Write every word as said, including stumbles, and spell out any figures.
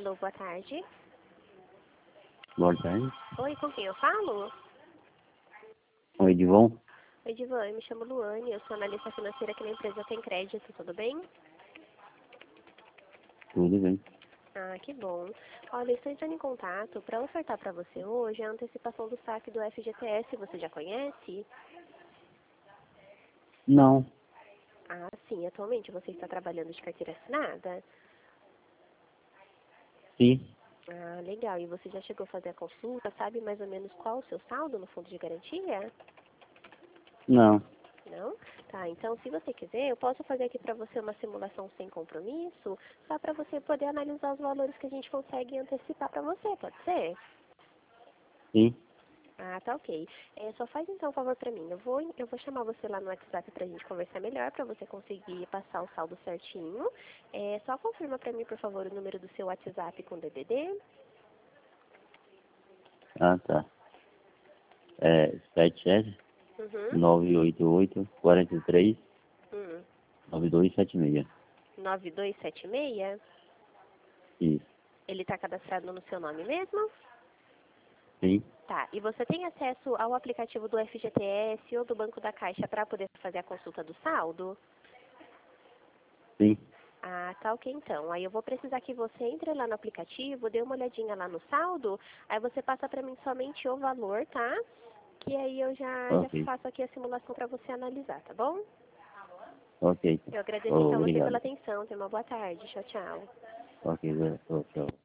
Alô, boa tarde. Boa tarde. Oi, com quem eu falo? Oi, Edivon. Oi, Divan, eu me chamo Luane, eu sou analista financeira aqui na empresa Tem Crédito, tudo bem? Tudo bem. Ah, que bom. Olha, estou entrando em contato para ofertar para você hoje a antecipação do saque do F G T S, você já conhece? Não. Ah, sim, atualmente você está trabalhando de carteira assinada? Sim. Ah, legal, e você já chegou a fazer a consulta, sabe mais ou menos qual o seu saldo no fundo de garantia? Não. Não? Tá, então se você quiser, eu posso fazer aqui para você uma simulação sem compromisso, só para você poder analisar os valores que a gente consegue antecipar para você, pode ser? Sim. Ah, tá ok. É, só faz então um favor para mim. Eu vou, eu vou chamar você lá no WhatsApp pra gente conversar melhor, para você conseguir passar o saldo certinho. É, só confirma para mim, por favor, o número do seu WhatsApp com D D D. Ah, tá. É sete sete Uhum. nove oito oito quatro três Hum. nove dois sete seis. nove dois sete seis. Isso. Ele tá cadastrado no seu nome mesmo? Sim. Tá, e você tem acesso ao aplicativo do F G T S ou do Banco da Caixa para poder fazer a consulta do saldo? Sim. Ah, tá ok então. Aí eu vou precisar que você entre lá no aplicativo, dê uma olhadinha lá no saldo, aí você passa para mim somente o valor, tá? Que aí eu já, já Ok. faço aqui a simulação para você analisar, tá bom? Ok. Eu agradeço então você pela Obrigado. atenção. Tenha uma boa tarde. Tchau, tchau. Ok, tchau, tchau.